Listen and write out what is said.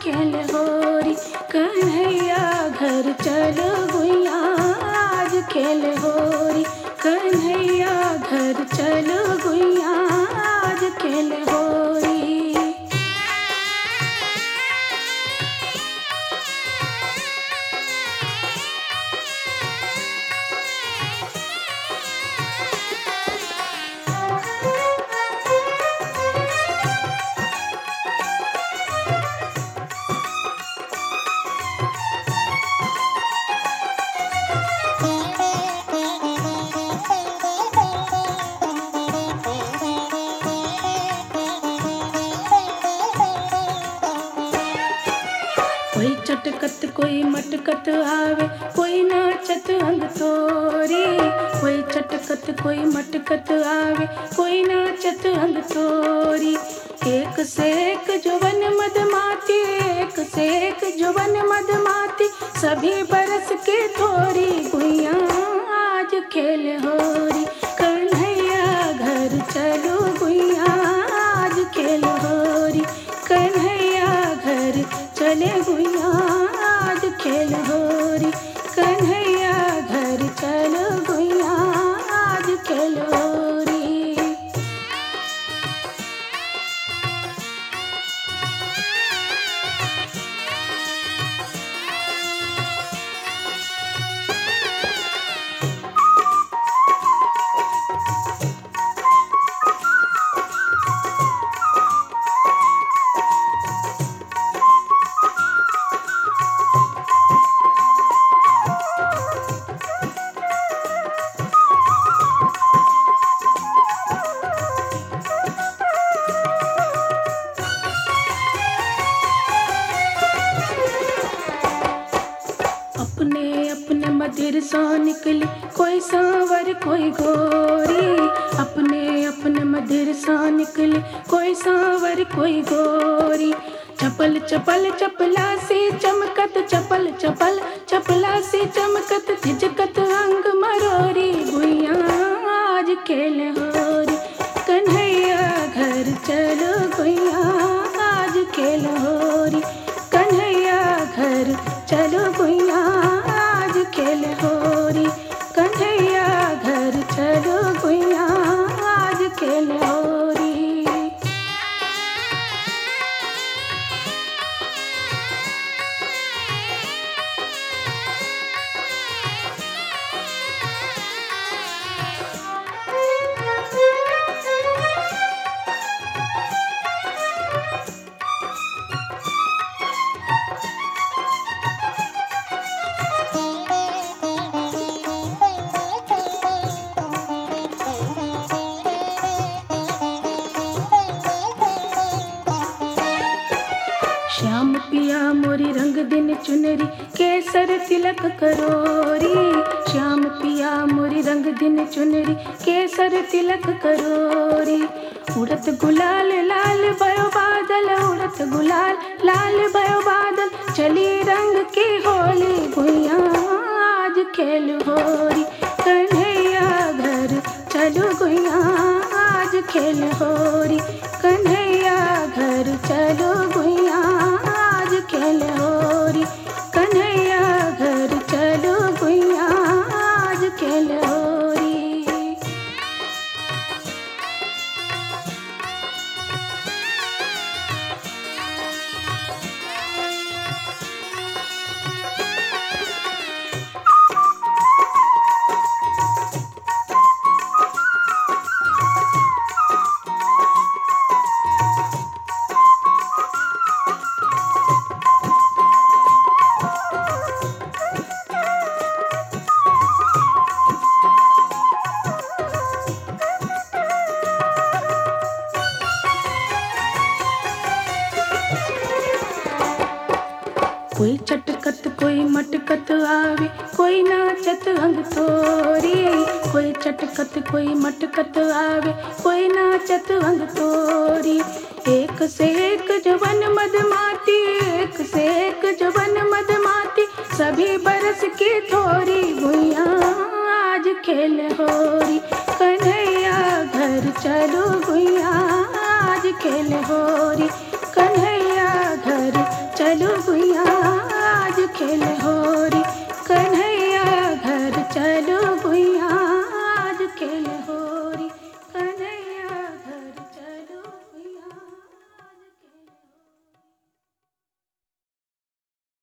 खेल होरी। कन्हैया घर चलो गुइया आज खेल होरी। कन्हैया घर चलो गुइया आज खेल होरी। कोई चटकत कोई मटकत आवे, कोई नाचत अंग तोरी। कोई चटकत कोई मटकत आवे, कोई नाचत अंग तोरी। एक से एक जुबन मदमाती, एक से एक जुबन मदमाती, सभी बरस के थोरी। गुइया आज खेल होरी। कन्हैया घर चलो गुइया आज खेल होरी। कन्हैया घर चले गुइया आज खेल होरी। कन्हैया घर चलो गुइया आज खेल होरी। अपने अपने मदिर सो निकली, कोई सांवर कोई गोरी। अपने अपने मदिर सो निकली, कोई सांवर कोई गोरी। चपल चपल चपला सी चमकत, चपल चपल चपला सी चमकत, झिझकत अंग मरोरी। गुइया आज खेल होरी। कन्हैया घर चलो गुइया आज खेल होरी। कन्हैया घर चलो गुइया आज खेल होरी। कन्हैया घर चलो गुइया आज खेल होरी। श्याम पिया मोरी रंग दिन चुनरी, केसर तिलक करोरी। श्याम पिया मोरी रंग दिन चुनरी, केसर तिलक करोरी। उड़त गुलाल लाल भयो बादल, उड़त गुलाल लाल भयो बादल, चली रंग की होली। गुइया आज खेल होरी। कन्हैया घर चलो गुइया आज खेल होरी। कन्हैया घर चलो गुइया आज खेल होरी। कन्हैया घर चलो गुइया आज खेल होरी। कोई चटकत कोई मटकत आवे, कोई नाचत अंग तोरी। कोई चटकत कोई मटकत आवे, कोई नाचत अंग तोरी। एक से एक जवन मदमाती, एक से एक जवन मदमाती, सभी बरस की थोरी। गुइया आज खेल होरी। कन्हैया घर चलो गुइया आज खेल होरी। कन्हैया घर चलो भैया आज खेल होरी।